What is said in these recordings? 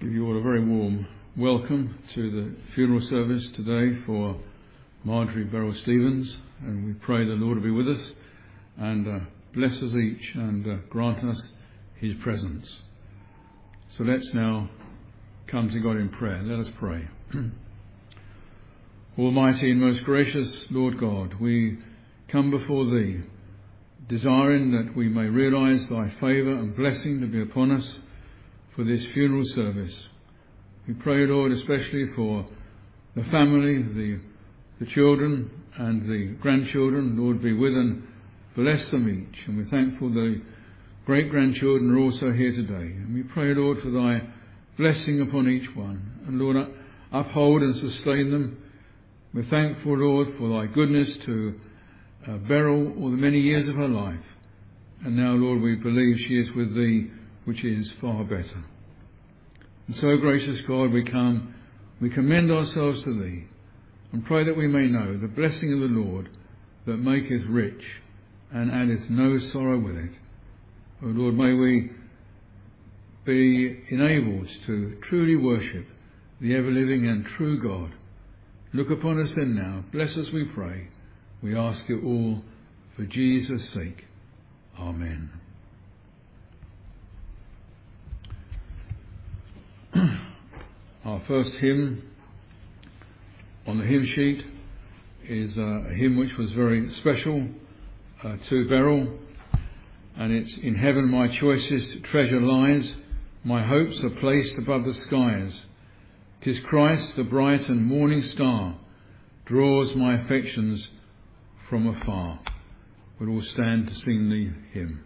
Give you all a very warm welcome to the funeral service today for Marjorie Beryl Stevens, and we pray the Lord will be with us and bless us each and grant us his presence. So let's now come to God in prayer. Let us pray. Almighty and most gracious Lord God, we come before thee, desiring that we may realise thy favour and blessing to be upon us for this funeral service. We pray, Lord, especially for the family, the children and the grandchildren. Lord, be with and bless them each. And we're thankful the great-grandchildren are also here today. And we pray, Lord, for thy blessing upon each one. And Lord, uphold and sustain them. We're thankful, Lord, for thy goodness to Beryl all the many years of her life. And now, Lord, we believe she is with thee, which is far better. And so, gracious God, we come, we commend ourselves to thee, and pray that we may know the blessing of the Lord that maketh rich and addeth no sorrow with it. O Lord, may we be enabled to truly worship the ever-living and true God. Look upon us then now. Bless us, we pray. We ask it all for Jesus' sake. Amen. Our first hymn on the hymn sheet is a hymn which was very special to Beryl, and it's "In heaven my choicest treasure lies, my hopes are placed above the skies. 'Tis Christ, the bright and morning star, draws my affections from afar." We'll all stand to sing the hymn.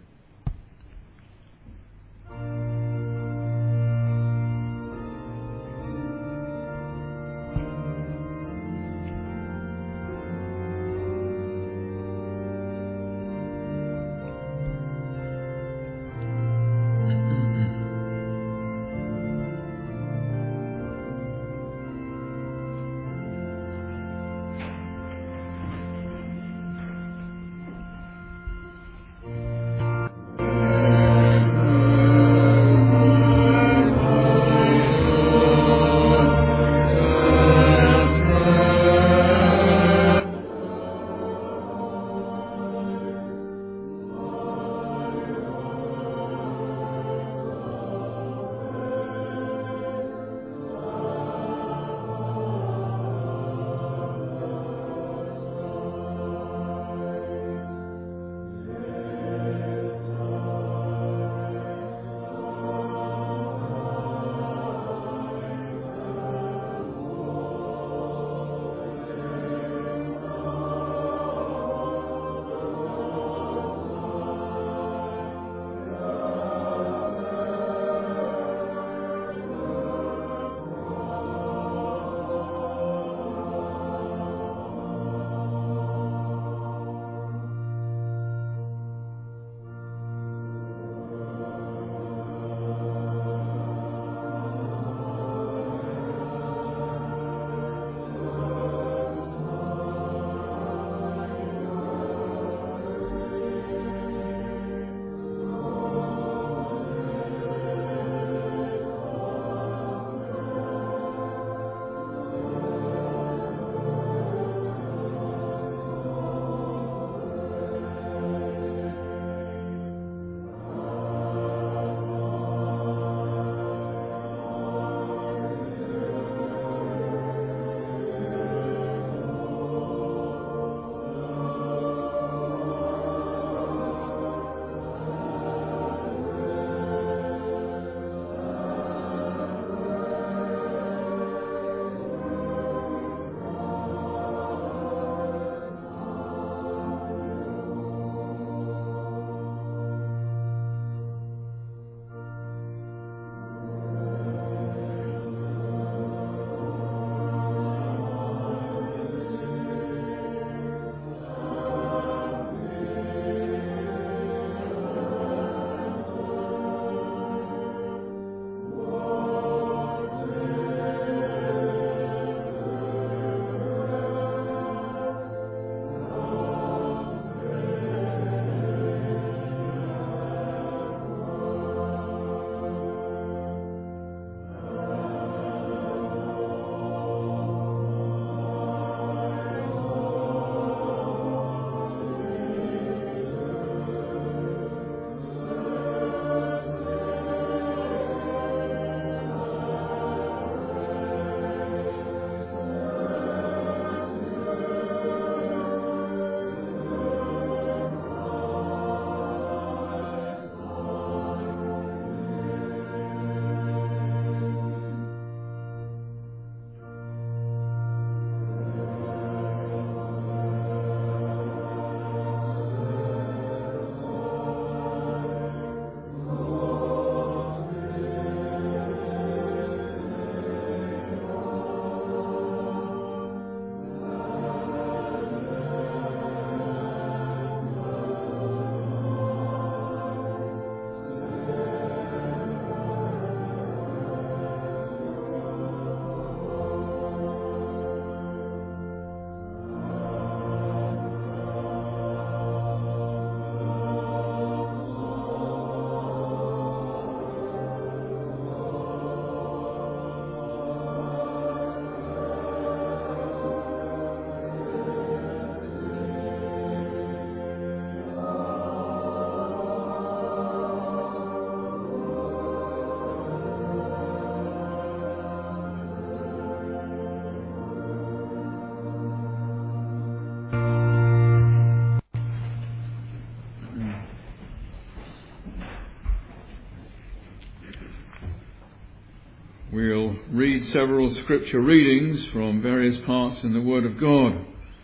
We'll read several scripture readings from various parts in the Word of God.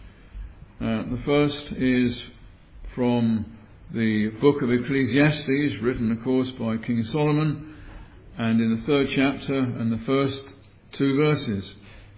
The first is from the book of Ecclesiastes, written, of course, by King Solomon, and in the 3rd chapter and the first 2 verses.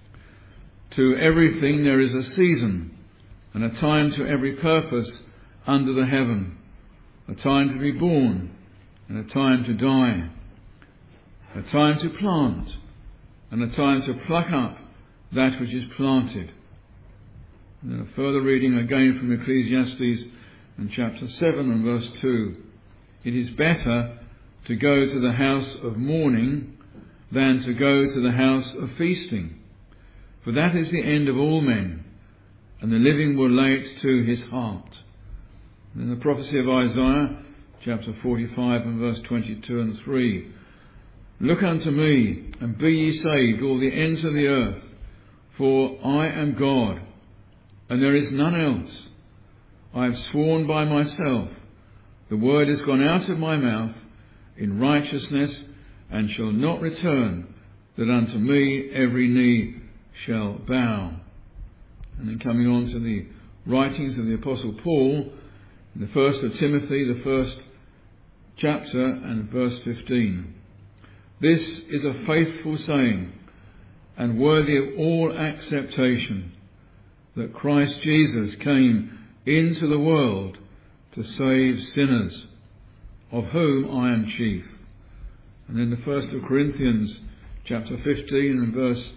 To everything there is a season, and a time to every purpose under the heaven, a time to be born, and a time to die, a time to plant, and a time to pluck up that which is planted. And then a further reading again from Ecclesiastes in chapter 7 and verse 2. It is better to go to the house of mourning than to go to the house of feasting, for that is the end of all men, and the living will lay it to his heart. And then the prophecy of Isaiah, chapter 45 and verse 22 and 3. Look unto me, and be ye saved, all the ends of the earth, for I am God, and there is none else. I have sworn by myself, the word is gone out of my mouth in righteousness, and shall not return, that unto me every knee shall bow. And then coming on to the writings of the Apostle Paul, in the 1st of Timothy, the 1st chapter and verse 15. This is a faithful saying, and worthy of all acceptation, that Christ Jesus came into the world to save sinners, of whom I am chief. And then the 1st of Corinthians, chapter 15 and verse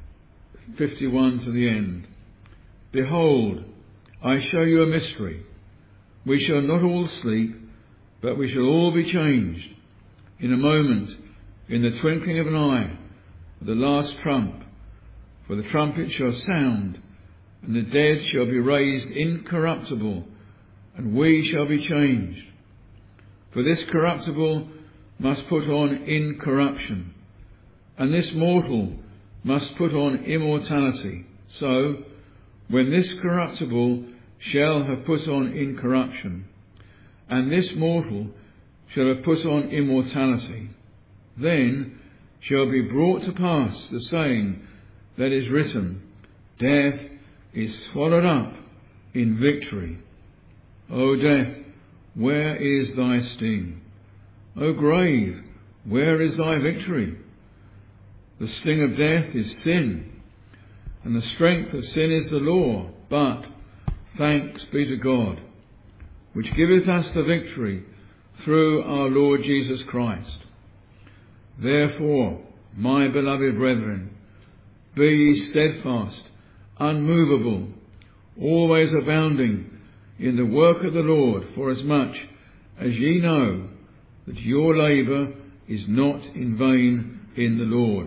51 to the end. Behold, I show you a mystery. We shall not all sleep, but we shall all be changed in a moment, in the twinkling of an eye, at the last trump. For the trumpet shall sound, and the dead shall be raised incorruptible, and we shall be changed. For this corruptible must put on incorruption, and this mortal must put on immortality. So, when this corruptible shall have put on incorruption, and this mortal shall have put on immortality, then shall be brought to pass the saying that is written, Death is swallowed up in victory. O death, where is thy sting? O grave, where is thy victory? The sting of death is sin, and the strength of sin is the law. But thanks be to God, which giveth us the victory through our Lord Jesus Christ. Therefore, my beloved brethren, be ye steadfast, unmovable, always abounding in the work of the Lord, forasmuch as ye know that your labour is not in vain in the Lord.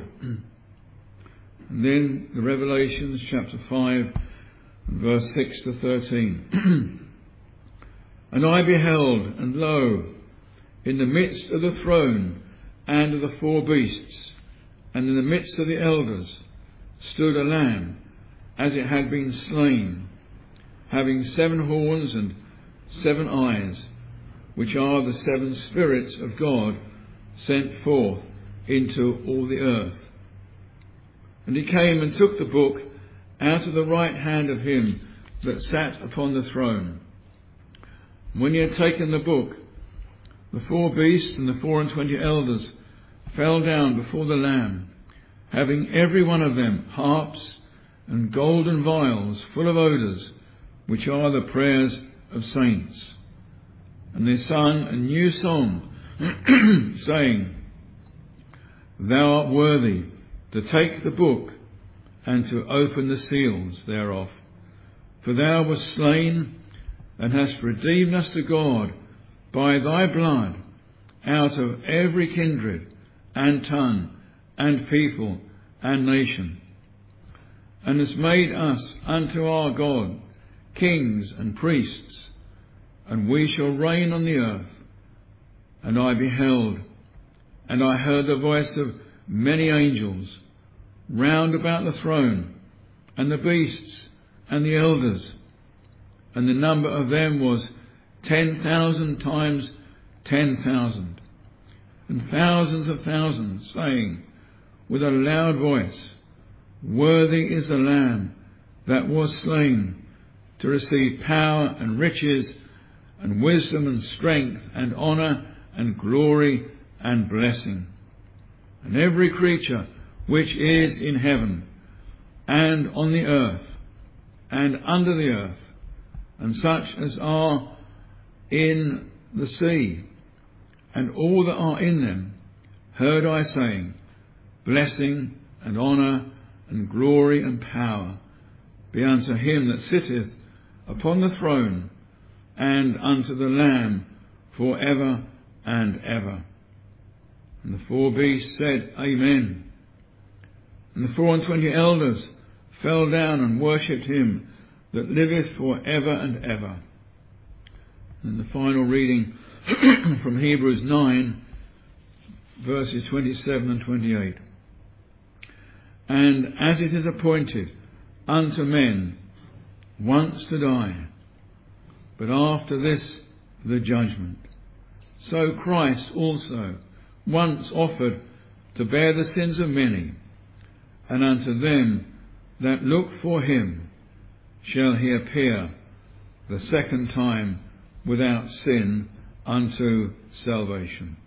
And then the Revelations chapter 5 and verse 6 to 13. And I beheld, and lo, in the midst of the throne and of the 4 beasts, and in the midst of the elders, stood a lamb, as it had been slain, having 7 horns and 7 eyes, which are the 7 spirits of God sent forth into all the earth. And he came and took the book out of the right hand of him that sat upon the throne. And when he had taken the book, the 4 beasts and the 24 elders fell down before the Lamb, having every one of them harps and golden vials full of odours, which are the prayers of saints. And they sung a new song, saying, Thou art worthy to take the book and to open the seals thereof. For thou wast slain and hast redeemed us to God by thy blood out of every kindred and tongue and people and nation, and hast made us unto our God kings and priests, and we shall reign on the earth. And I beheld, and I heard the voice of many angels round about the throne, and the beasts and the elders, and the number of them was 10,000 times 10,000, and thousands of thousands, saying, with a loud voice, "Worthy is the Lamb that was slain to receive power and riches and wisdom and strength and honour and glory and blessing." And every creature which is in heaven and on the earth and under the earth, and such as are in the sea, and all that are in them, heard I saying, "Blessing and honour and glory and power be unto him that sitteth upon the throne and unto the Lamb for ever and ever." And the 4 beasts said, "Amen." And the 24 elders fell down and worshipped him that liveth for ever and ever. And the final reading from Hebrews 9, verses 27 and 28. "And as it is appointed unto men once to die, but after this the judgment, so Christ also once offered to bear the sins of many, and unto them that look for him shall he appear the second time without sin unto salvation."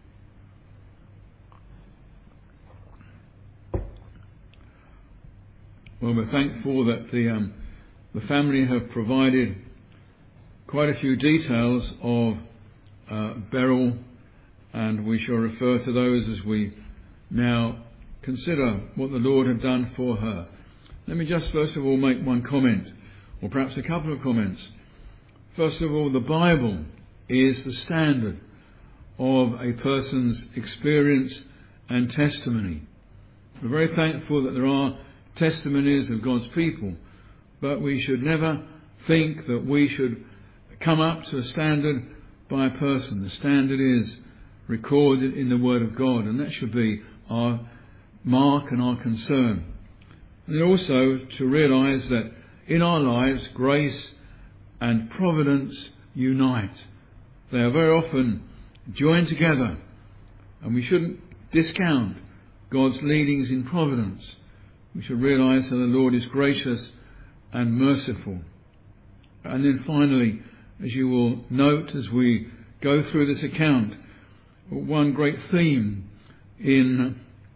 Well, we're thankful that the family have provided quite a few details of Beryl, and we shall refer to those as we now consider what the Lord had done for her. Let me just first of all make one comment, or perhaps a couple of comments. First of all, the Bible is the standard of a person's experience and testimony. We're very thankful that there are testimonies of God's people, but we should never think that we should come up to a standard by a person. The standard is recorded in the Word of God, and that should be our mark and our concern. And also to realise that in our lives, grace and providence unite. They are very often joined together, and we shouldn't discount God's leadings in providence. We should realise that the Lord is gracious and merciful. And then finally, as you will note as we go through this account, one great theme in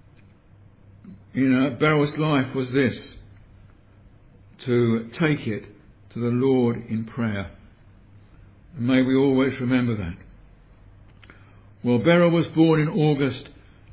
Beryl's life was this: to take it to the Lord in prayer. And may we always remember that. Well, Beryl was born in August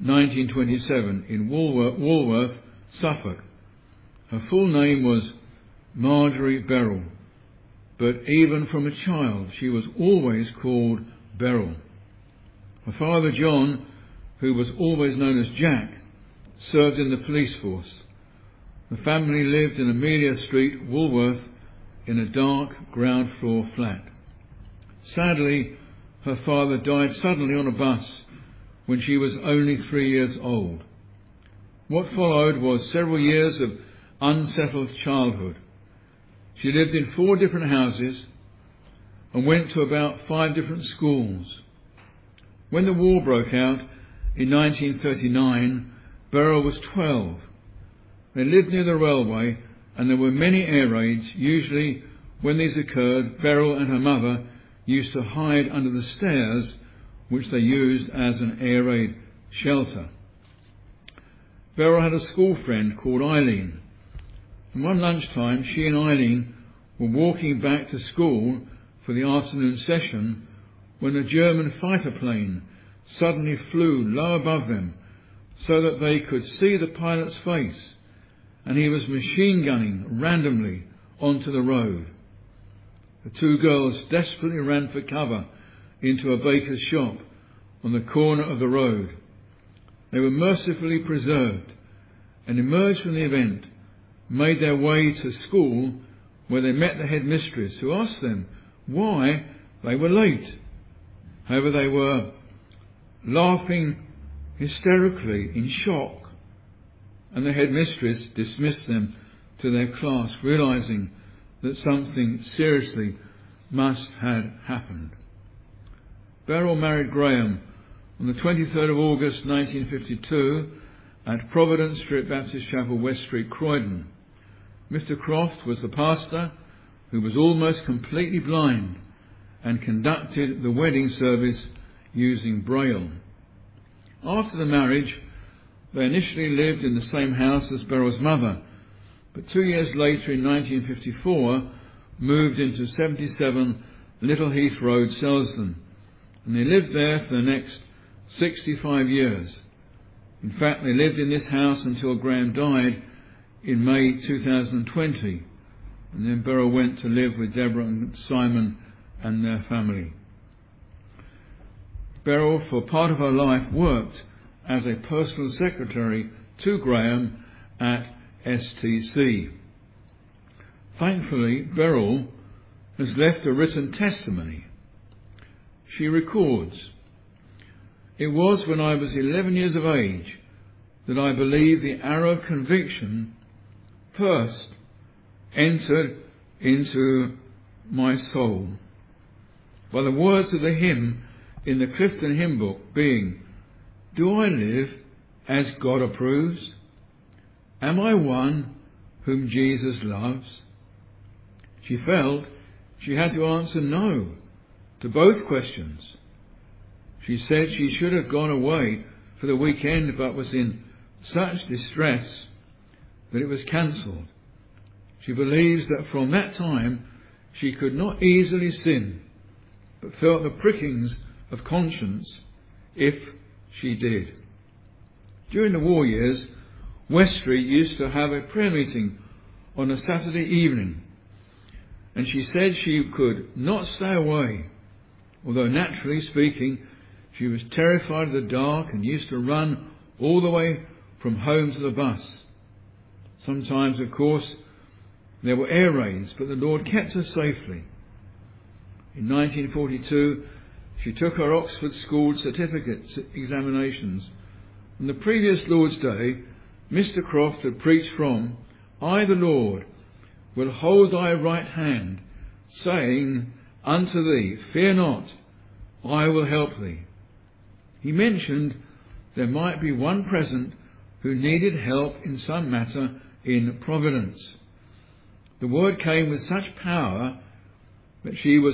1927 in Walworth, Suffolk. Her full name was Marjorie Beryl, but even from a child she was always called Beryl. Her father John, who was always known as Jack, served in the police force. The family lived in Amelia Street, Walworth, in a dark ground floor flat. Sadly, her father died suddenly on a bus when she was only 3 years old. What followed was several years of unsettled childhood. She lived in 4 different houses and went to about 5 different schools. When the war broke out in 1939, Beryl was 12. They lived near the railway, and there were many air raids. Usually when these occurred, Beryl and her mother used to hide under the stairs, which they used as an air raid shelter. Beryl had a school friend called Eileen, and one lunchtime she and Eileen were walking back to school for the afternoon session when a German fighter plane suddenly flew low above them so that they could see the pilot's face, and he was machine gunning randomly onto the road. The 2 girls desperately ran for cover into a baker's shop on the corner of the road. They were mercifully preserved and emerged from the event, made their way to school where they met the headmistress, who asked them why they were late. However, they were laughing hysterically in shock, and the headmistress dismissed them to their class, realising that something seriously must have happened. Beryl married Graham on the 23rd of August 1952, at Providence Street Baptist Chapel, West Street, Croydon. Mr. Croft was the pastor who was almost completely blind and conducted the wedding service using Braille. After the marriage, they initially lived in the same house as Beryl's mother, but 2 years later, in 1954, moved into 77 Little Heath Road, Selsdon, and they lived there for the next 65 years. In fact, they lived in this house until Graham died in May 2020, and then Beryl went to live with Deborah and Simon and their family. Beryl, for part of her life, worked as a personal secretary to Graham at STC. Thankfully, Beryl has left a written testimony. She records, "It was when I was 11 years of age that I believed the arrow of conviction first entered into my soul by the words of the hymn in the Clifton hymn book being, 'Do I live as God approves? Am I one whom Jesus loves?' She felt she had to answer no to both questions. She said she should have gone away for the weekend, but was in such distress that it was cancelled. She believes that from that time she could not easily sin, but felt the prickings of conscience if she did." During the war years, West Street used to have a prayer meeting on a Saturday evening, and she said she could not stay away, although naturally speaking she was terrified of the dark and used to run all the way from home to the bus. Sometimes, of course, there were air raids, but the Lord kept her safely. In 1942, she took her Oxford School certificate examinations. On the previous Lord's Day, Mr. Croft had preached from, "I, the Lord, will hold thy right hand, saying unto thee, Fear not, I will help thee." He mentioned there might be one present who needed help in some matter in Providence. The word came with such power that she was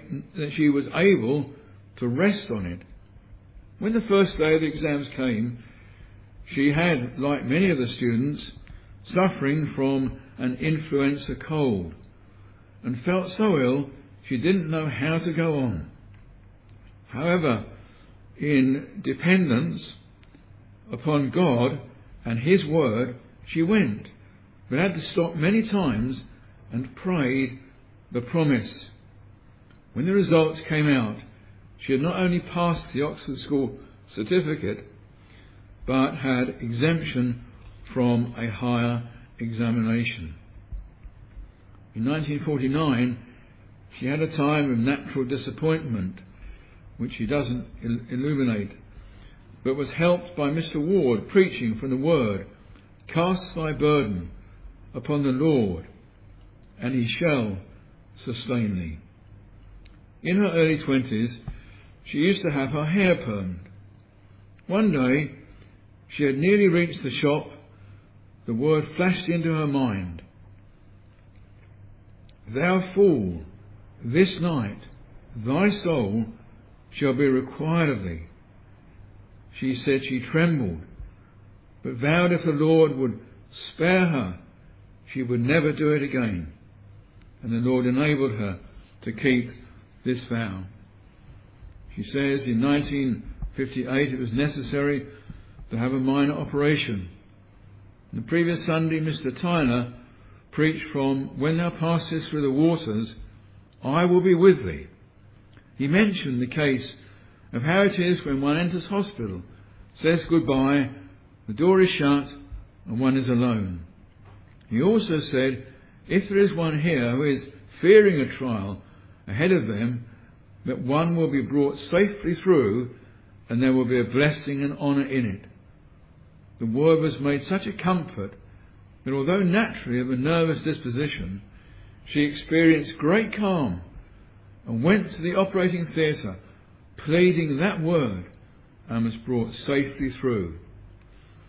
able to rest on it. When the first day of the exams came, she had, like many of the students, suffering from an influenza cold, and felt so ill she didn't know how to go on. However, in dependence upon God and His Word, she went, but had to stop many times and prayed the promise. When the results came out, she had not only passed the Oxford School certificate, but had exemption from a higher examination. In 1949, she had a time of natural disappointment, which she doesn't illuminate, but was helped by Mr. Ward preaching from the Word, "Cast thy burden upon the Lord, and He shall sustain thee." In her early 20s, she used to have her hair permed. One day, she had nearly reached the shop. The word flashed into her mind, "Thou fool, this night thy soul shall be required of thee." She said she trembled, but vowed if the Lord would spare her, she would never do it again. And the Lord enabled her to keep this vow. She says in 1958 it was necessary to have a minor operation. The previous Sunday, Mr. Tyler preached from, "When thou passest through the waters, I will be with thee." He mentioned the case of how it is when one enters hospital, says goodbye, the door is shut, and one is alone. He also said, if there is one here who is fearing a trial ahead of them, that one will be brought safely through, and there will be a blessing and honour in it. The word was made such a comfort that although naturally of a nervous disposition, she experienced great calm and went to the operating theatre pleading that word and was brought safely through.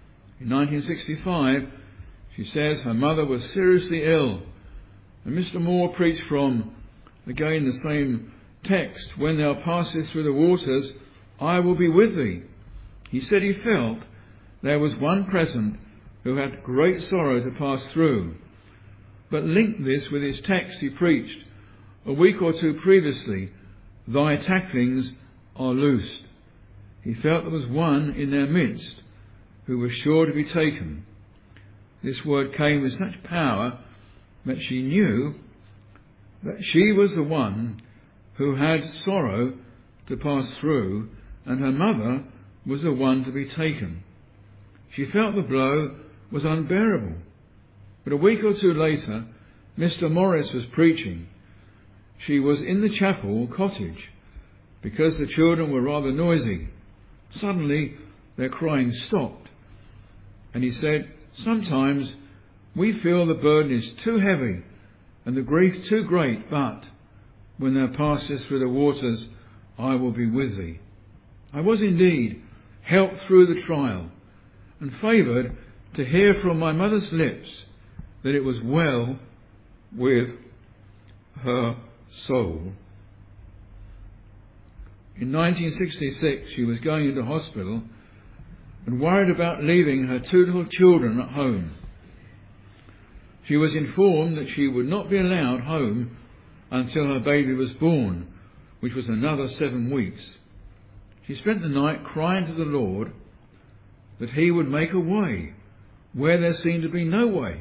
In 1965, she says her mother was seriously ill, and Mr. Moore preached from, again, the same text, "When thou passest through the waters, I will be with thee." He said he felt there was one present who had great sorrow to pass through, but linked this with his text he preached a week or two previously, "Thy tacklings are loosed." He felt there was one in their midst who was sure to be taken. This word came with such power that she knew that she was the one who had sorrow to pass through, and her mother was the one to be taken. She felt the blow was unbearable. But a week or two later, Mr. Morris was preaching. She was in the chapel cottage because the children were rather noisy. Suddenly their crying stopped, and he said, "Sometimes we feel the burden is too heavy and the grief too great, but when thou passest through the waters, I will be with thee." I was indeed helped through the trial and favoured to hear from my mother's lips that it was well with her soul. In 1966, she was going into hospital and worried about leaving her two little children at home. She was informed that she would not be allowed home until her baby was born, which was another 7 weeks. She spent the night crying to the Lord that he would make a way where there seemed to be no way.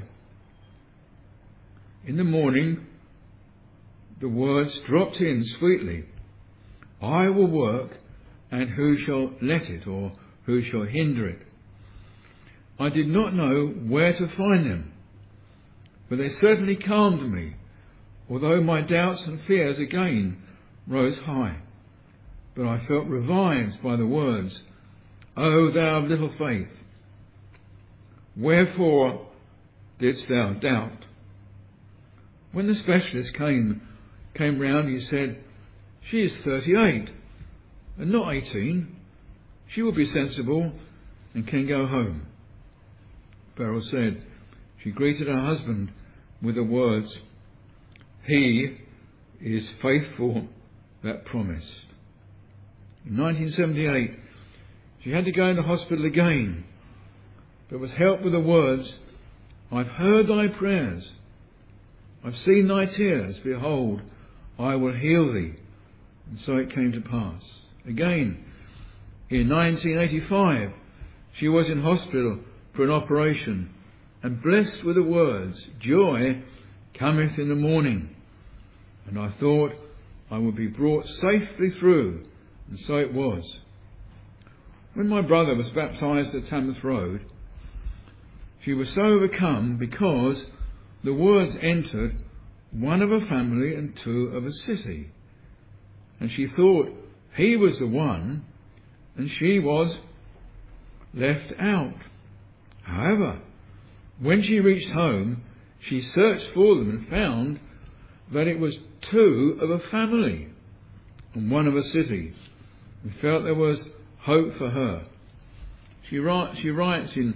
In the morning, the words dropped in sweetly, "I will work, and who shall let it, or who shall hinder it?" I did not know where to find them, but they certainly calmed me, although my doubts and fears again rose high. But I felt revived by the words, "O thou of little faith, wherefore didst thou doubt?" When the specialist came round, he said, "She is 38 and not 18. She will be sensible and can go home." Beryl said she greeted her husband with the words, "He is faithful that promised." In 1978, she had to go into hospital again, but was helped with the words, "I've heard thy prayers. I've seen thy tears. Behold, I will heal thee." And so it came to pass. Again, in 1985, she was in hospital for an operation and blessed with the words, "Joy cometh in the morning." And I thought I would be brought safely through, and so it was. When my brother was baptised at Tamworth Road, she was so overcome because the words entered, "one of a family and two of a city." And she thought he was the one and she was left out. However, when she reached home, she searched for them and found that it was two of a family and one of a city, and felt there was hope for her. She writes in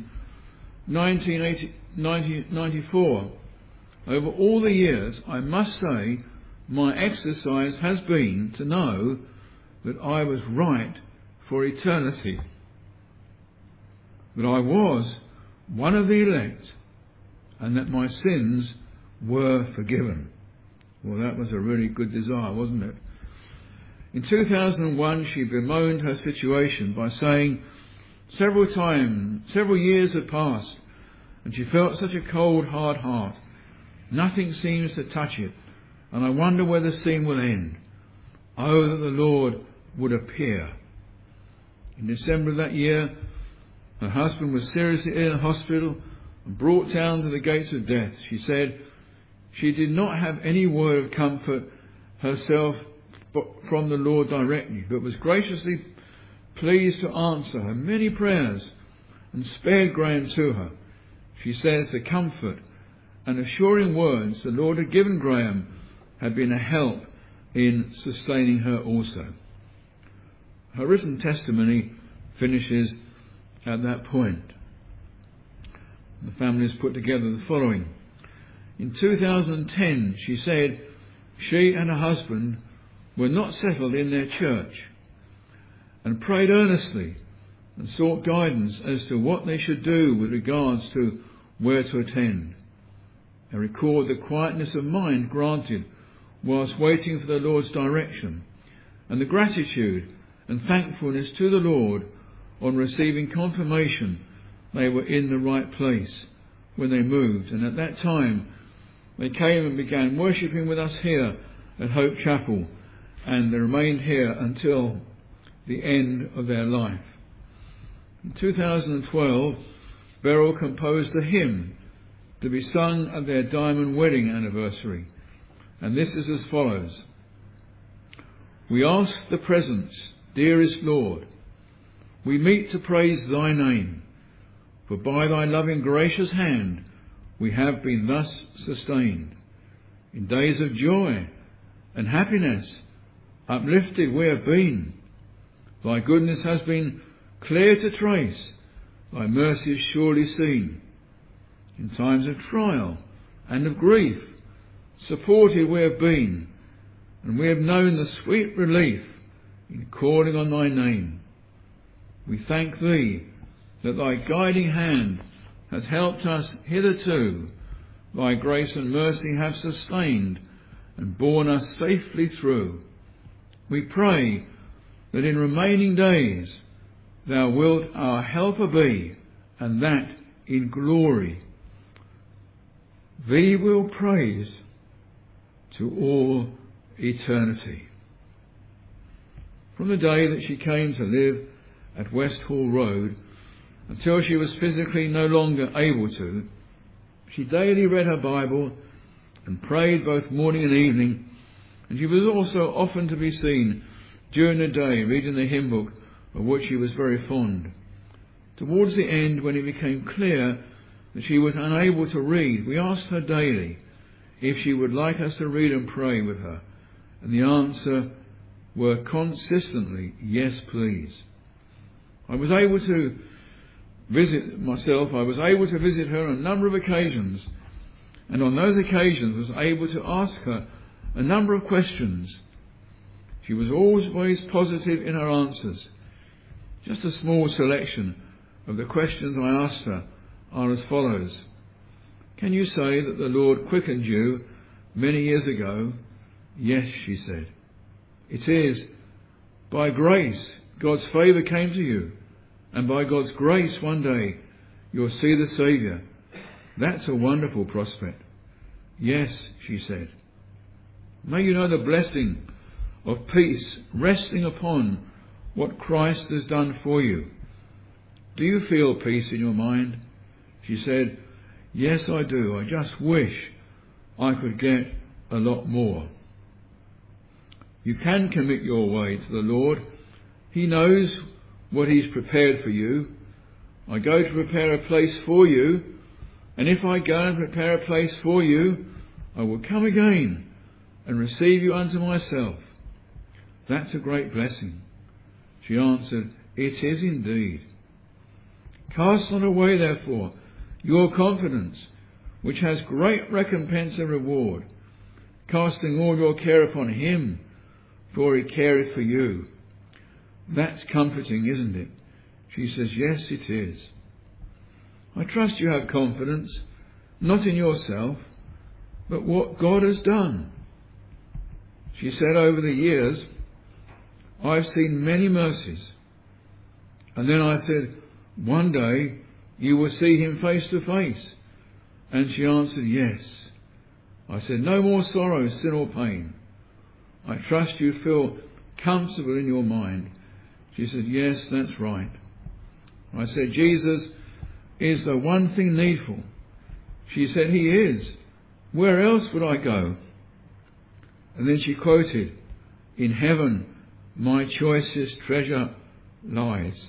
1994, "Over all the years, I must say, my exercise has been to know that I was right for eternity, that I was one of the elect, and that my sins were forgiven." Well, that was a really good desire, wasn't it? In 2001, she bemoaned her situation by saying, several years had passed, and she felt such a cold, hard heart. Nothing seems to touch it, and I wonder where the scene will end. Oh, that the Lord would appear. In December of that year, her husband was seriously ill in hospital and brought down to the gates of death. She said she did not have any word of comfort herself from the Lord directly, but was graciously pleased to answer her many prayers and spared Graham to her. She says the comfort and assuring words the Lord had given Graham had been a help in sustaining her also. Her written testimony finishes at that point. The family has put together the following. In 2010, she said she and her husband were not settled in their church and prayed earnestly and sought guidance as to what they should do with regards to where to attend. They record the quietness of mind granted whilst waiting for the Lord's direction, and the gratitude and thankfulness to the Lord on receiving confirmation they were in the right place when they moved. And at that time they came and began worshipping with us here at Hope Chapel, and they remained here until the end of their life. In 2012, Beryl composed a hymn to be sung at their diamond wedding anniversary, and this is as follows. We ask the presence, dearest Lord, we meet to praise thy name, for by thy loving gracious hand we have been thus sustained. In days of joy and happiness uplifted we have been. Thy goodness has been clear to trace, thy mercy is surely seen. In times of trial and of grief, supported we have been, and we have known the sweet relief in calling on thy name. We thank thee that thy guiding hand has helped us hitherto. Thy grace and mercy have sustained and borne us safely through. We pray that in remaining days thou wilt our helper be, and that in glory. Thee will praise to all eternity. From the day that she came to live at West Hall Road until she was physically no longer able to, she daily read her Bible and prayed both morning and evening, and she was also often to be seen during the day reading the hymn book, of which she was very fond. Towards the end, when it became clear that she was unable to read, we asked her daily if she would like us to read and pray with her, and the answer were consistently, yes please. I was able to visit her on a number of occasions, and on those occasions was able to ask her a number of questions. She was always positive in her answers. Just a small selection of the questions I asked her are as follows. Can you say that the Lord quickened you many years ago? Yes, she said. It is by grace God's favour came to you, and by God's grace one day you'll see the Saviour. That's a wonderful prospect. Yes, she said. May you know the blessing of peace resting upon what Christ has done for you. Do you feel peace in your mind? She said, yes, I do. I just wish I could get a lot more. You can commit your way to the Lord. He knows what He's prepared for you. I go to prepare a place for you, and if I go and prepare a place for you, I will come again and receive you unto myself. That's a great blessing. She answered, it is indeed. Cast not away, therefore, your confidence, which has great recompense and reward, casting all your care upon Him, for He careth for you. That's comforting, isn't it? She says, yes, it is. I trust you have confidence, not in yourself, but what God has done. She said, over the years, I've seen many mercies. And then I said, one day you will see Him face to face. And she answered, yes. I said, no more sorrow, sin or pain. I trust you feel comfortable in your mind. She said, yes, that's right. I said, Jesus is the one thing needful. She said, He is. Where else would I go? And then she quoted, in heaven my choicest treasure lies.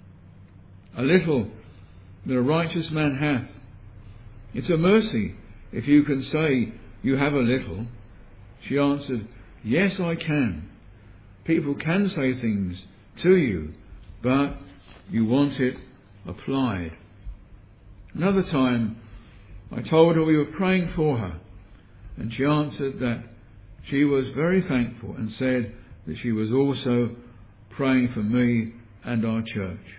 A little that a righteous man hath. It's a mercy if you can say you have a little. She answered, yes, I can. People can say things to you, but you want it applied. Another time, I told her we were praying for her, and she answered that she was very thankful and said that she was also praying for me and our church.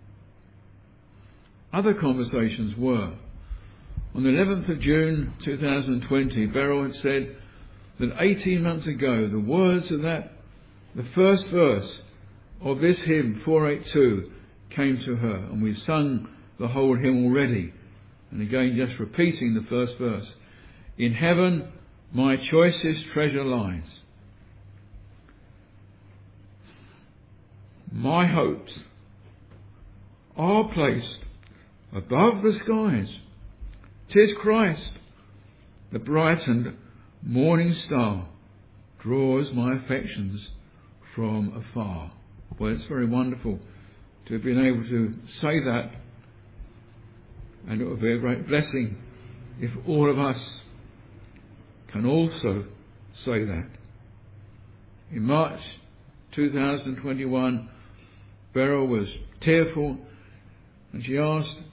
Other conversations were, on the 11th of June 2020, Beryl had said that 18 months ago the words of the first verse of this hymn 482 came to her, and we've sung the whole hymn already, and again just repeating the first verse. In heaven my choicest treasure lies. My hopes are placed above the skies. 'Tis Christ, the brightened morning star, draws my affections from afar. Well, it's very wonderful to have been able to say that, and it will be a great blessing if all of us can also say that. In March 2021, Beryl was tearful, and she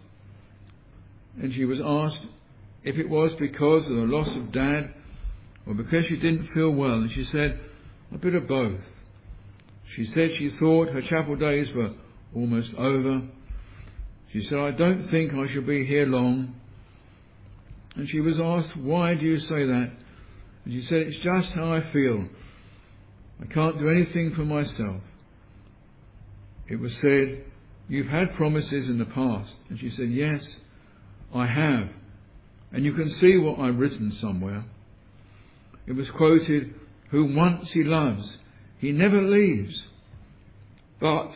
was asked if it was because of the loss of Dad or because she didn't feel well, and she said a bit of both. She said she thought her chapel days were almost over. She said, I don't think I shall be here long. And she was asked, why do you say that? And she said, it's just how I feel. I can't do anything for myself. It was said, you've had promises in the past. And she said, yes, I have. And you can see what I've written somewhere. It was quoted, who once he loves, he never leaves, but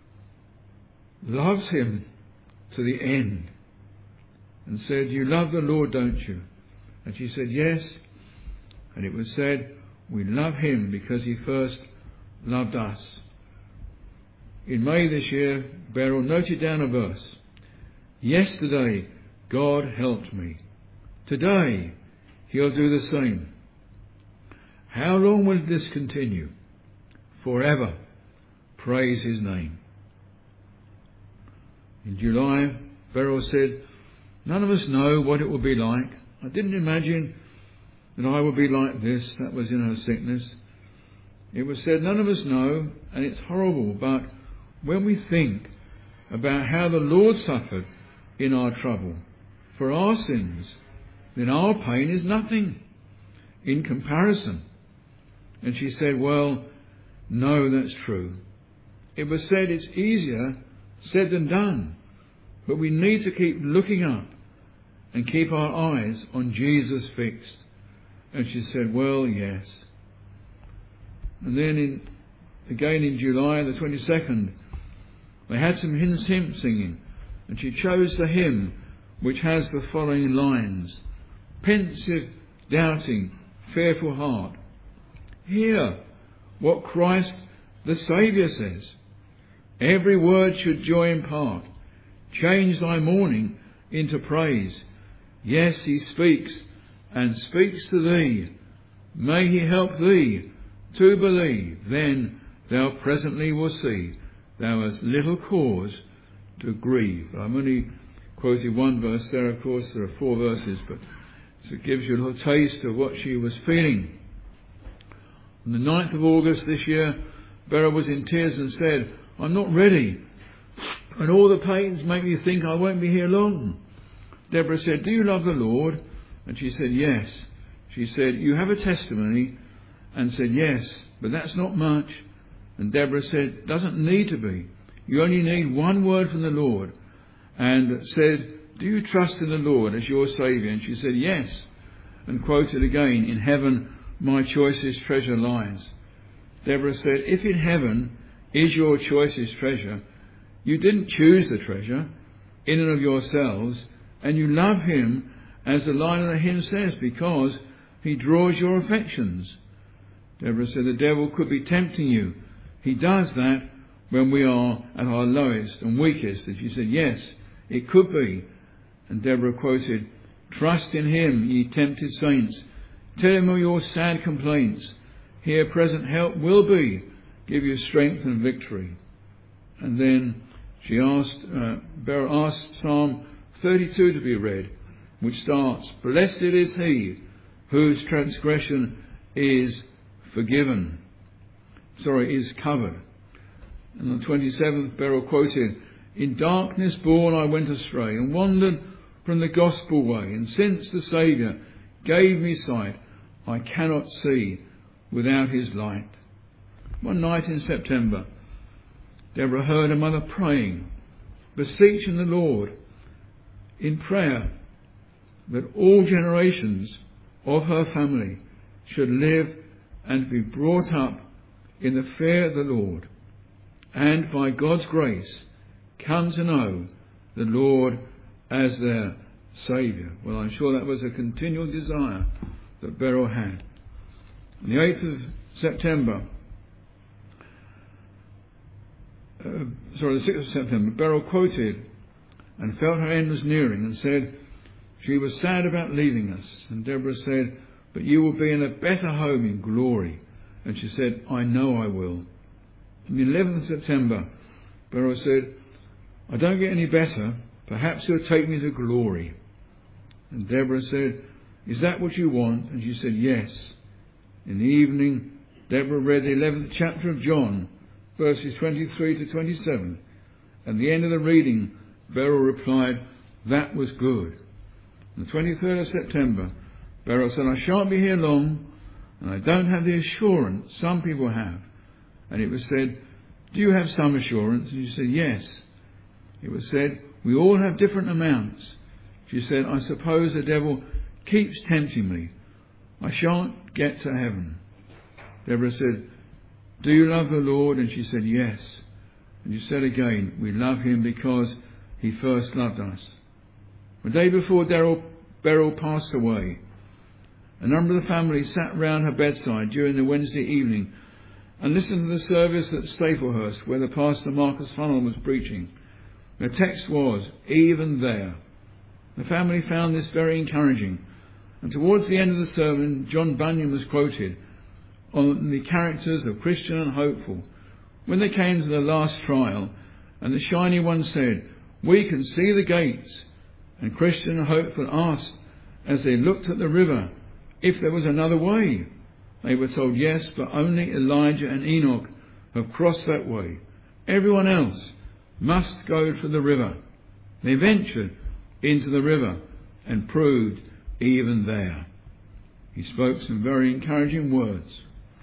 loves him to the end. And said, you love the Lord, don't you? And she said, yes. And it was said, we love him because he first loved us. In May this year, Beryl noted down a verse. Yesterday, God helped me. Today, he'll do the same. How long will this continue? Forever. Praise his name. In July, Beryl said, none of us know what it will be like. I didn't imagine that I would be like this. That was in her sickness. It was said, none of us know, and it's horrible, but when we think about how the Lord suffered in our trouble for our sins, then our pain is nothing in comparison. And she said, well, no, that's true. It was said it's easier said than done, but we need to keep looking up and keep our eyes on Jesus fixed. And she said, well, yes. And then again in July the 22nd, they had some hymn singing, and she chose the hymn which has the following lines. Pensive, doubting, fearful heart, hear what Christ the Saviour says. Every word should joy impart. Change thy mourning into praise. Yes, he speaks and speaks to thee. May he help thee to believe. Then thou presently will see thou hast little cause to grieve. I'm only quoting one verse there. Of course, there are 4 verses, but so it gives you a little taste of what she was feeling. On the 9th of August this year, Beryl was in tears and said, I'm not ready, and all the pains make me think I won't be here long. Deborah said, do you love the Lord? And she said, yes. She said, you have a testimony, and said, yes, but that's not much. And Deborah said, doesn't need to be. You only need one word from the Lord. And said, do you trust in the Lord as your Saviour? And she said, yes. And quoted again, in heaven my choicest treasure lies. Deborah said, if in heaven is your choicest treasure, you didn't choose the treasure in and of yourselves, and you love him, as the line of the hymn says, because he draws your affections. Deborah said, the devil could be tempting you. He does that when we are at our lowest and weakest. And she said, yes, it could be. And Deborah quoted, trust in him, ye tempted saints. Tell him of your sad complaints. Here present help will be. Give you strength and victory. And then she asked, Beryl asked Psalm 32 to be read, which starts, "Blessed is he whose transgression is covered." And on the 27th, Beryl quoted, "In darkness born I went astray, and wandered from the gospel way, and since the Saviour gave me sight, I cannot see without his light." One night in September, Deborah heard her mother praying, beseeching the Lord in prayer that all generations of her family should live and be brought up in the fear of the Lord, and by God's grace come to know the Lord as their Saviour. Well, I'm sure that was a continual desire that Beryl had. On the 8th of September, the 6th of September, Beryl quoted and felt her end was nearing and said she was sad about leaving us. And Deborah said, "But you will be in a better home in glory." And she said, "I know I will." On the 11th of September, Beryl said, "I don't get any better. Perhaps he'll take me to glory." And Deborah said, "Is that what you want?" And she said, "Yes." In the evening, Deborah read the 11th chapter of John, verses 23 to 27. At the end of the reading, Beryl replied, "That was good." On the 23rd of September, Beryl said, "I shan't be here long, and I don't have the assurance some people have." And it was said, "Do you have some assurance?" And she said, "Yes." It was said, "We all have different amounts." She said, "I suppose the devil keeps tempting me. I shan't get to heaven." Deborah said, "Do you love the Lord?" And she said, "Yes." And she said again, "We love him because he first loved us." The day before Beryl passed away, a number of the family sat round her bedside during the Wednesday evening and listened to the service at Staplehurst, where the pastor Marcus Funnell was preaching. The text was, "Even there." The family found this very encouraging, and towards the end of the sermon, John Bunyan was quoted on the characters of Christian and hopeful. When they came to the last trial, and the shiny one said, "We can see the gates," and Christian and hopeful asked, as they looked at the river, if there was another way. They were told, "Yes, but only Elijah and Enoch have crossed that way. Everyone else must go to the river." They ventured into the river and proved even there. He spoke some very encouraging words.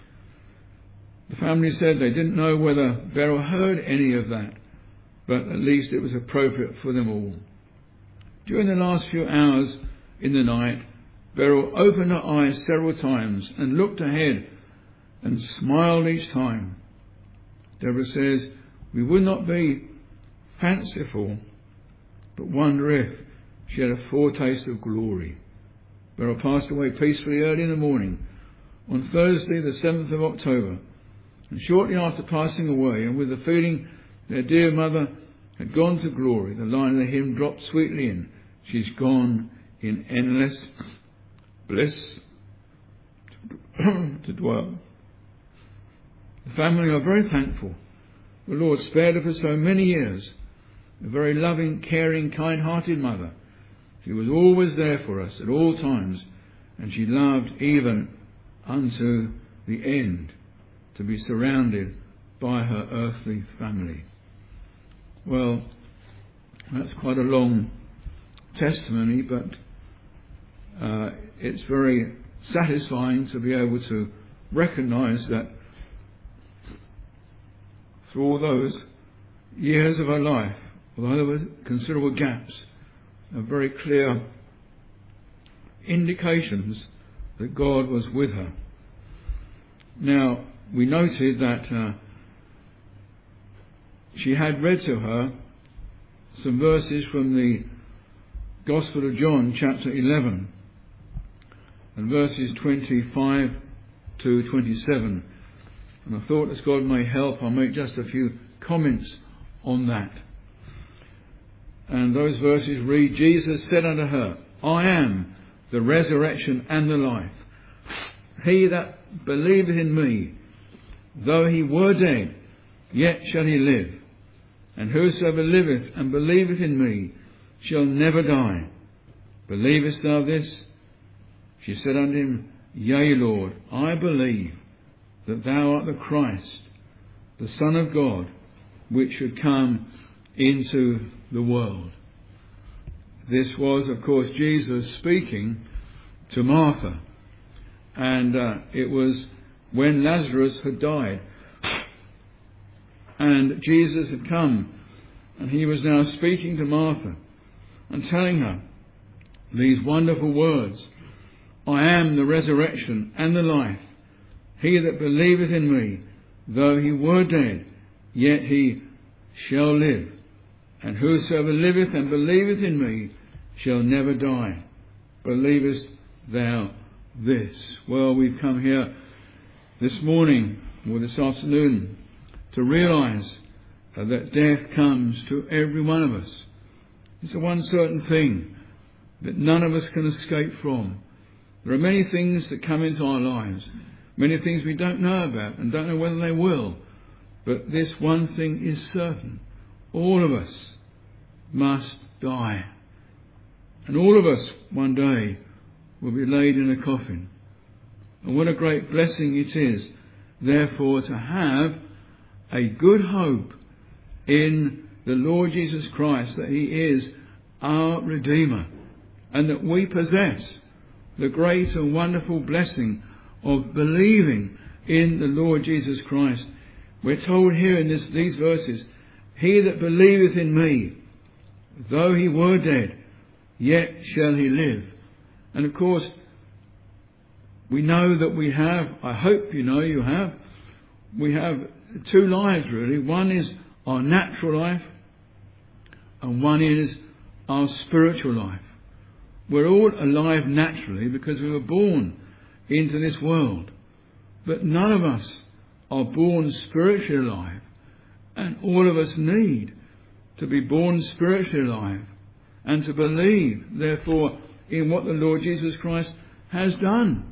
The family said they didn't know whether Beryl heard any of that, but at least it was appropriate for them all. During the last few hours in the night, Beryl opened her eyes several times and looked ahead and smiled each time. Deborah says, "We would not be fanciful, but wonder if she had a foretaste of glory." Beryl passed away peacefully early in the morning on Thursday the 7th of October, and shortly after passing away, and with the feeling their dear mother had gone to glory, the line of the hymn dropped sweetly in, "She's gone in endless bliss to dwell." The family are very thankful. The Lord spared her for so many years. A very loving, caring, kind-hearted mother. She was always there for us at all times, and she loved even unto the end to be surrounded by her earthly family. Well, that's quite a long testimony, but it's very satisfying to be able to recognise that through all those years of her life, although there were considerable gaps, are very clear indications that God was with her. Now, we noted that she had read to her some verses from the Gospel of John, chapter 11, and verses 25 to 27. And I thought, as God may help, I'll make just a few comments on that. And those verses read, "Jesus said unto her, I am the resurrection and the life. He that believeth in me, though he were dead, yet shall he live. And whosoever liveth and believeth in me shall never die. Believest thou this? She said unto him, Yea, Lord, I believe that thou art the Christ, the Son of God, which should come into the world. This was, of course, Jesus speaking to Martha. And it was when Lazarus had died. And Jesus had come. And he was now speaking to Martha and telling her these wonderful words. I am the resurrection and the life. He that believeth in me, though he were dead, yet he shall live. And whosoever liveth and believeth in me shall never die. Believest thou this? Well, we've come here this morning or this afternoon to realise that death comes to every one of us. It's the one certain thing that none of us can escape from. There are many things that come into our lives, many things we don't know about and don't know whether they will. But this one thing is certain. All of us must die. And all of us one day will be laid in a coffin. And what a great blessing it is, therefore, to have a good hope in the Lord Jesus Christ, that he is our Redeemer, and that we possess the great and wonderful blessing of believing in the Lord Jesus Christ. We're told here in these verses, he that believeth in me, though he were dead, yet shall he live. And of course, we know that we have, I hope you know you have, we have two lives really. One is our natural life, and one is our spiritual life. We're all alive naturally because we were born into this world. But none of us are born spiritually alive. And all of us need to be born spiritually alive and to believe, therefore, in what the Lord Jesus Christ has done.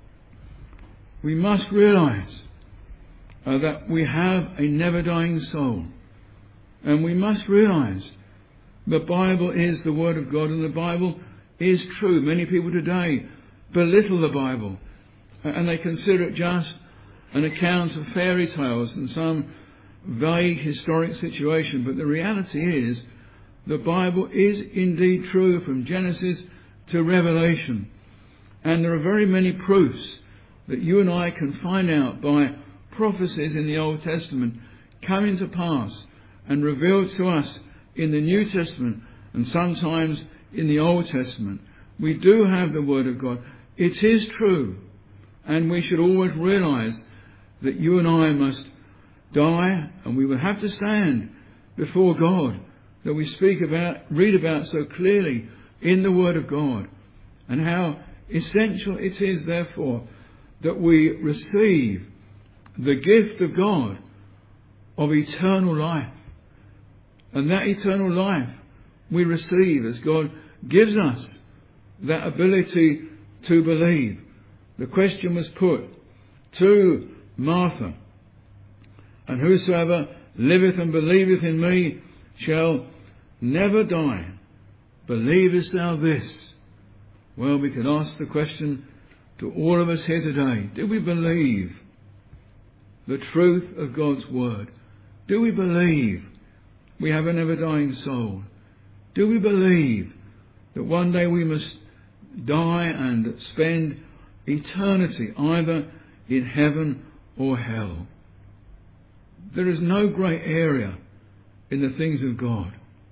We must realise that we have a never-dying soul. And we must realise the Bible is the Word of God, and the Bible is true. Many people today belittle the Bible, and they consider it just an account of fairy tales and some vague historic situation. But the reality is, the Bible is indeed true from Genesis to Revelation. And there are very many proofs that you and I can find out by prophecies in the Old Testament coming to pass and revealed to us in the New Testament and sometimes in the Old Testament. We do have the Word of God. It is true. And we should always realise that you and I must die, and we will have to stand before God, that we read about so clearly in the Word of God, and how essential it is, therefore, that we receive the gift of God of eternal life. And that eternal life we receive as God gives us that ability to believe. The question was put to Martha, and whosoever liveth and believeth in me shall never die. Believest thou this? Well, we can ask the question to all of us here today. Do we believe the truth of God's Word? Do we believe we have a never-dying soul? Do we believe that one day we must die and spend eternity either in heaven or hell? There is no grey area in the things of God.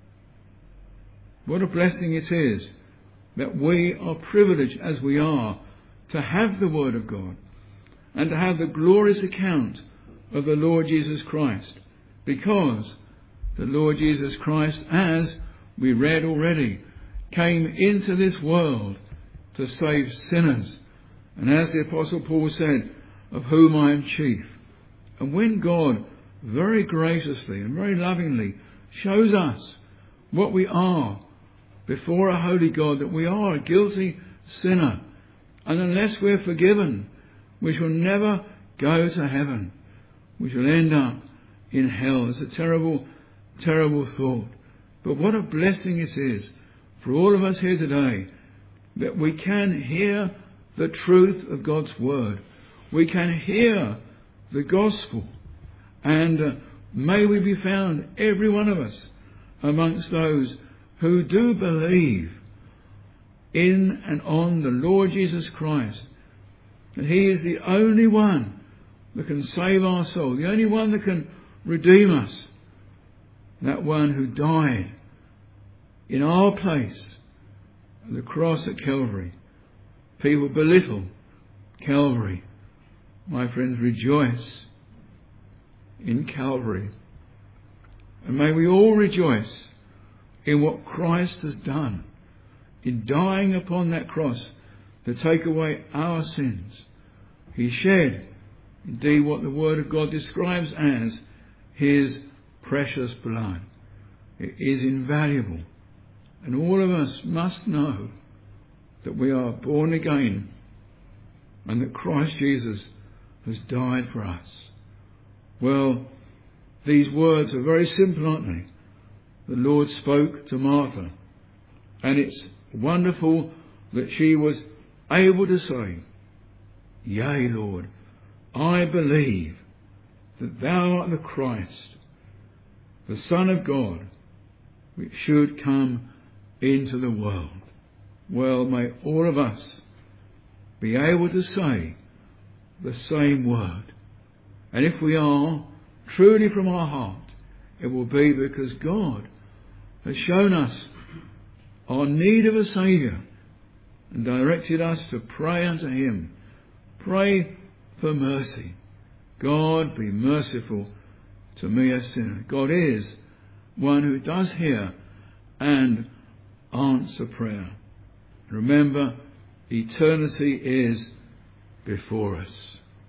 What a blessing it is that we are privileged as we are to have the Word of God and to have the glorious account of the Lord Jesus Christ, because the Lord Jesus Christ, as we read already, came into this world to save sinners. And as the Apostle Paul said, of whom I am chief. And when God very graciously and very lovingly shows us what we are before a holy God, that we are a guilty sinner, and unless we're forgiven, we shall never go to heaven. We shall end up in hell. It's a terrible, terrible thought. But what a blessing it is for all of us here today, that we can hear the truth of God's word. We can hear the gospel. And may we be found, every one of us, amongst those who do believe in and on the Lord Jesus Christ. That He is the only one that can save our soul, the only one that can redeem us. That one who died in our place at the cross at Calvary. People belittle Calvary. My friends, rejoice in Calvary. And may we all rejoice in what Christ has done, in dying upon that cross to take away our sins. He shed, indeed, what the Word of God describes as His precious blood. It is invaluable. And all of us must know that we are born again and that Christ Jesus has died for us. Well, these words are very simple, aren't they? The Lord spoke to Martha, and it's wonderful that she was able to say, "Yea, Lord, I believe that thou art the Christ, the Son of God, which should come into the world." Well, may all of us be able to say the same word. And if we are, truly from our heart, it will be because God has shown us our need of a Saviour and directed us to pray unto Him. Pray for mercy. God, be merciful to me, a sinner. God is one who does hear and answer prayer. Remember, eternity is before us.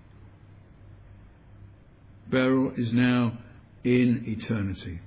Beryl is now in eternity.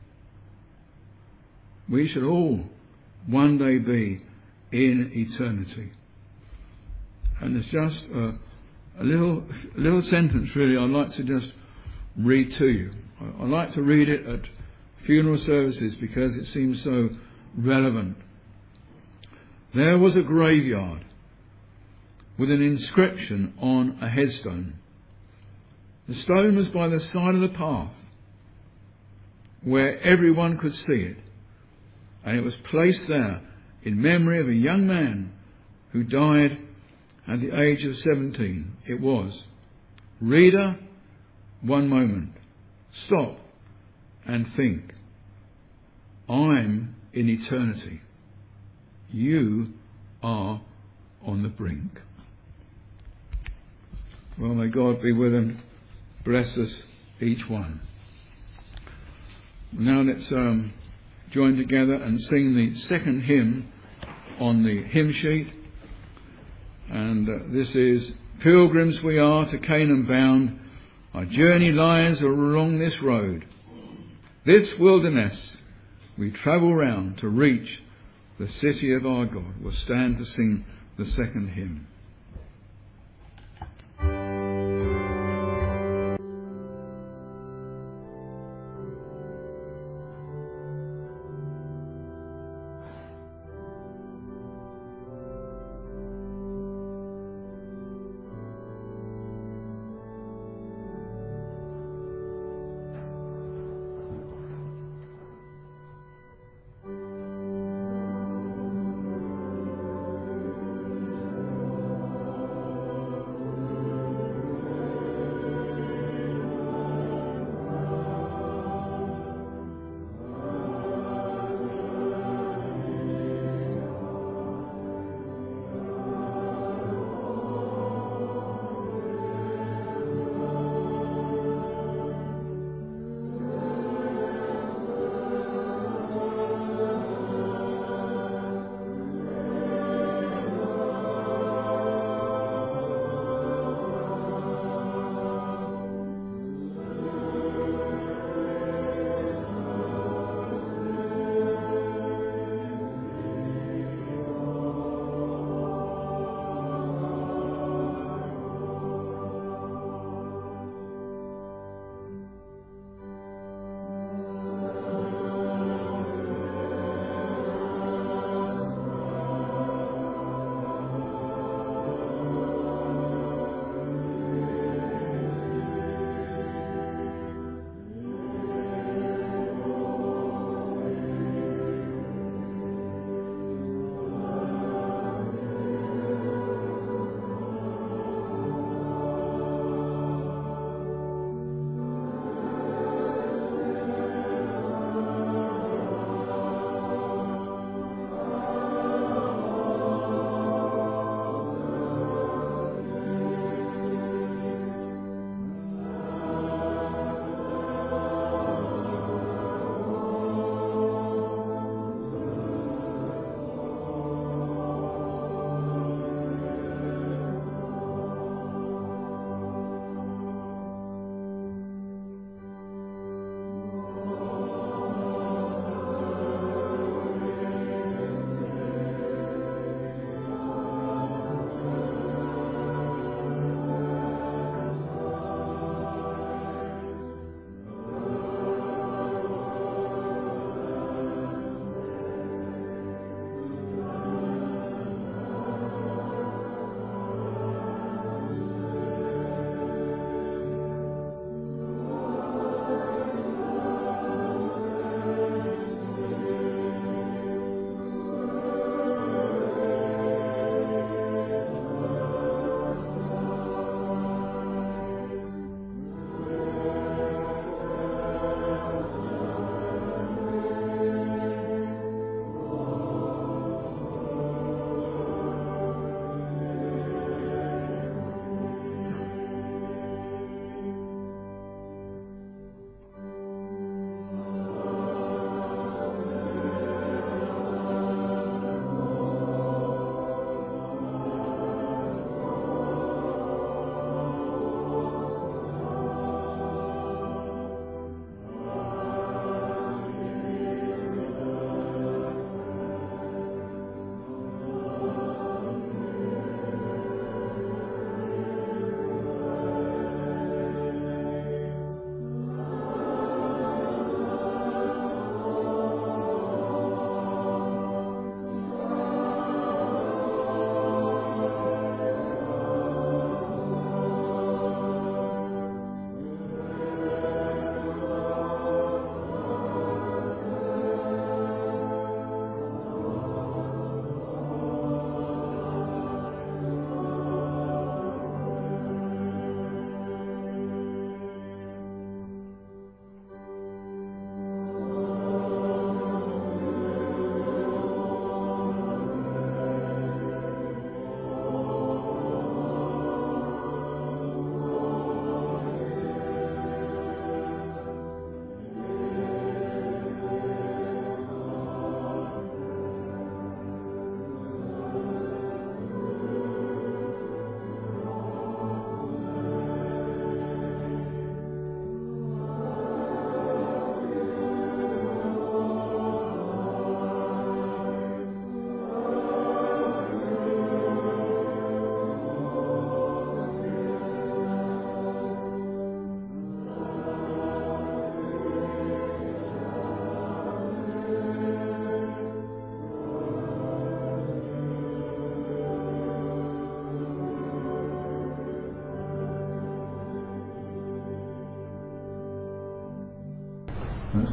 We shall all one day be in eternity. And there's just a little sentence really I'd like to just read to you. I like to read it at funeral services because it seems so relevant. There was a graveyard with an inscription on a headstone. The stone was by the side of the path where everyone could see it, and it was placed there in memory of a young man who died at the age of 17. It was, "Reader, one moment. Stop and think. I'm in eternity. You are on the brink." Well, may God be with and bless us each one. Now let's join together and sing the second hymn on the hymn sheet. And this is, "Pilgrims we are to Canaan bound. Our journey lies along this road. This wilderness we travel round to reach the city of our God." We'll stand to sing the second hymn.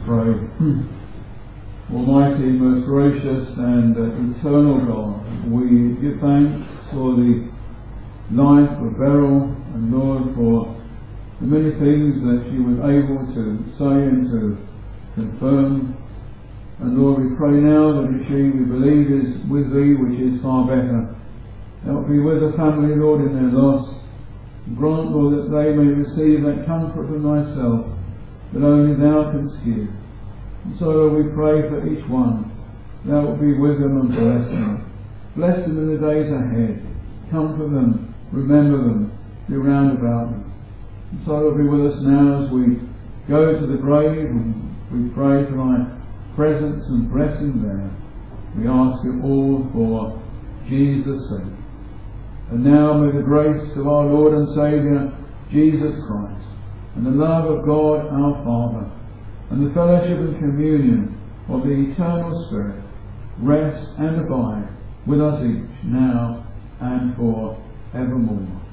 pray. Almighty, most gracious and eternal God, we give thanks for the life of Beryl, and Lord, for the many things that she was able to say and to confirm. And Lord, we pray now that if she, we believe, is with Thee, which is far better, help be with the family, Lord, in their loss. Grant, Lord, that they may receive that comfort from Thyself that only Thou canst give. And so, Lord, we pray for each one. Thou wilt be with them and bless them. Bless them in the days ahead. Comfort them, remember them, be round about them. And so, Lord, be with us now as we go to the grave, and we pray for Thy presence and blessing there. We ask it all for Jesus' sake. And now may the grace of our Lord and Saviour, Jesus Christ, and the love of God our Father, and the fellowship and communion of the eternal Spirit rest and abide with us each, now and for evermore.